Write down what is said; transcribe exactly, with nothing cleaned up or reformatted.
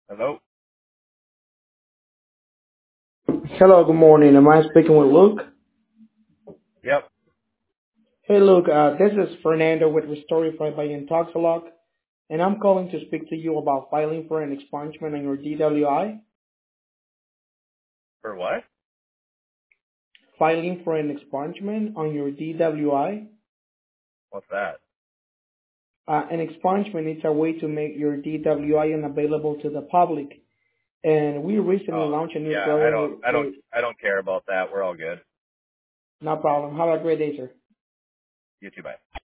Hello? Hello, good morning. Am I speaking with Luke? Yep. Hey, Luke. Uh, this is Fernando with Restorify by Intoxilog, and I'm calling to speak to you about filing for an expungement on your D W I. For what? Filing for an expungement on your D W I. What's that? Uh, an expungement is a way to make your D W I unavailable to the public, and we recently Oh, launched a new yeah, I program don't with, I don't with I don't care about that. We're all good. no problem. Have a great day, sir. You too, bye.